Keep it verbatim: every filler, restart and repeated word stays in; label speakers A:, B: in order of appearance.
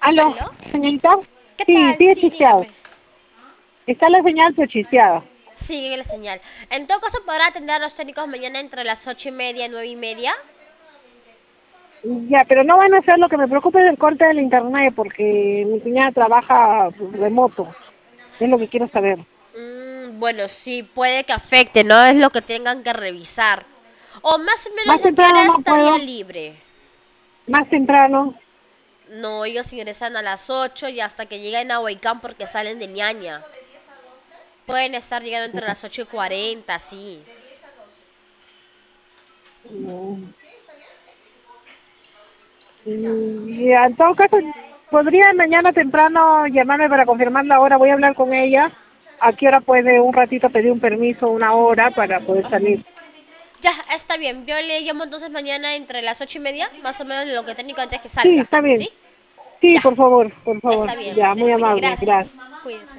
A: Aló,
B: ¿Aló?
A: señorita.
B: ¿Qué
A: Sí,
B: tal?
A: sí,
B: Sí,
A: chisteado.
B: dígame.
A: Está la señal pero chisteada.
B: Sigue la señal. En todo caso, podrá atender a los técnicos mañana entre las ocho y media y nueve y media.
A: Ya, pero no van a hacer lo que me preocupa es el corte del internet porque mi cuñada trabaja remoto. Es lo que quiero saber.
B: Mm, bueno, sí, puede que afecte, ¿no? Es lo que tengan que revisar. O más o
A: Más
B: menos a qué
A: temprano
B: hora
A: no
B: estaría
A: puedo.
B: libre.
A: Más temprano.
B: No, ellos ingresan a las ocho y hasta que lleguen a Huaycán porque salen de ñaña. Pueden estar llegando entre las ocho y cuarenta, sí.
A: Mm, Y en todo caso, podría mañana temprano llamarme para confirmar la hora. Voy a hablar con ella. ¿A qué hora puede un ratito pedir un permiso, una hora para poder salir?
B: Ya, está bien. Yo le llamo entonces mañana entre las ocho y media, más o menos lo que técnico antes que
A: Sí,
B: salga.
A: está bien.
B: ¿Sí?
A: Sí,
B: Ya,
A: por favor, por favor.
B: está bien.
A: Ya, muy amable.
B: Gracias.
A: Gracias.
B: Cuídense.